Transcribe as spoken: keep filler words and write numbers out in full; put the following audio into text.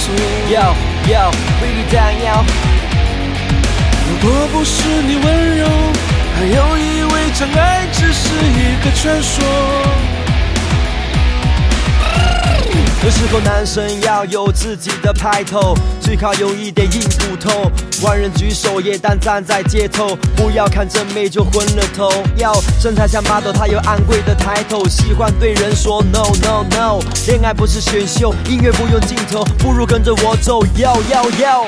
索。 Yo yo baby down yo。 如果不是你温柔，还有以为真爱只是一个传说。 有时候男生要有自己的派头，最好有一点硬骨头。万人举手也当站在街头，不要看真美就昏了头。要身材像 model， 他有昂贵的抬头，喜欢对人说 no no no。恋爱不是选秀，音乐不用镜头，不如跟着我走。Yo yo yo。